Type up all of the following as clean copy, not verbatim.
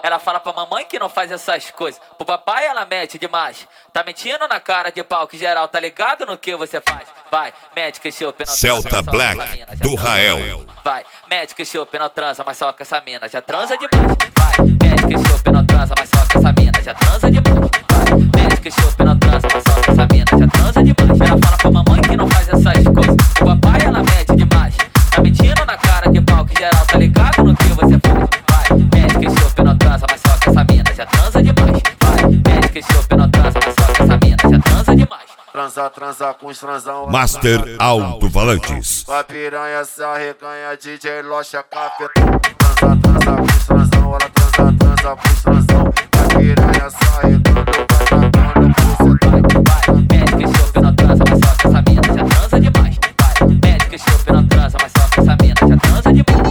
Ela fala pra mamãe que não faz essas coisas. Pro papai ela mete demais. Tá mentindo na cara de pau que geral tá ligado no que você faz. Vai, mete que chope na Celta Black do Rael. Vai, mete que chope na transa, mas só que essa mina já transa demais. Vai, mete que chope na transa, mas só que essa mina já transa demais. Vai, mete que chope na transa, mas só que essa mina já transa demais. Ela fala pra mamãe que não faz essas coisas. Pro papai ela mete demais. Tá mentindo na cara de pau que geral tá ligado no que você faz. Vai, mete que chope na transa, mas só que essa mina já transa demais. Vai, mete que chope na transa, mas só que essa mina já transa demais. Transa com os transão. Master Alto-Falantes. A piranha se arreganha, DJ Locha cafetão. Transa com os transão, ela transa com os transão. A piranha se arregando, vai tacando pro céu. Vai, mete que chope na transa, mas só que essa mina já transa demais. Vai, mete que chope na transa, mas só que essa mina já transa demais.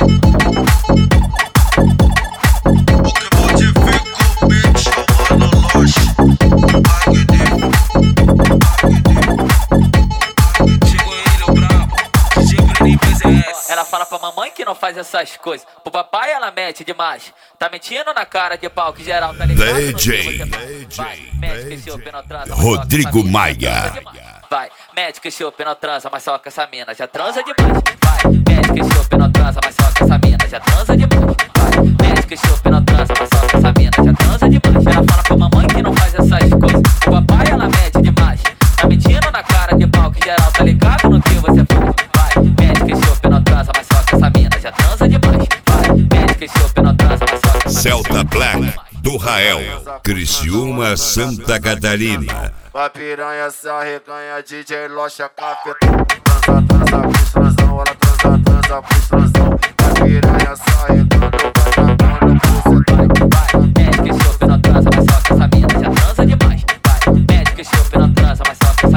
Pokémon de fico, bitch, chamando Locha. Ela fala pra mamãe que não faz essas coisas. Pro papai ela mete demais. Tá mentindo na cara de pau que geral tá ligado. Rodrigo Maia. Vai, mete que chope na transa, mas só que essa mina já transa demais. Vai, mete que chope na transa, mas só que essa mina já transa demais. Vai, mete que chope na transa, mas só que essa mina já transa demais. Ela fala pra mamãe que não faz essas coisas. Pro papai ela mete demais. Tá mentindo na cara de pau que geral tá ligado no que você faz. Vai, mete que chope na transa, mas só que essa mina já transa demais. Vai, mete que chope na transa, mas só que essa Celta Black do Rael. Criciúma, Santa Catarina. A piranha se arreganha, DJ Locha cafetão. Transa com os transão, ela transa com os transão. A piranha se arregando, vai tacando pro céu. Vai, mete que chope na transa, mas só que essa mina já transa demais. Vai, mete que chope na transa, mas só que essa